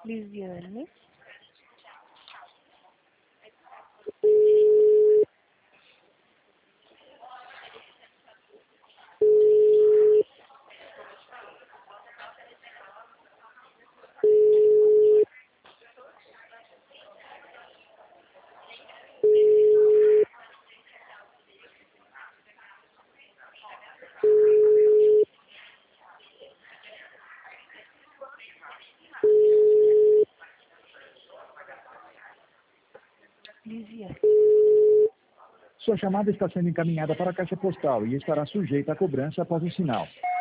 Lisiane. Lisiane. Sua chamada está sendo encaminhada para a caixa postal e estará sujeita à cobrança após o sinal.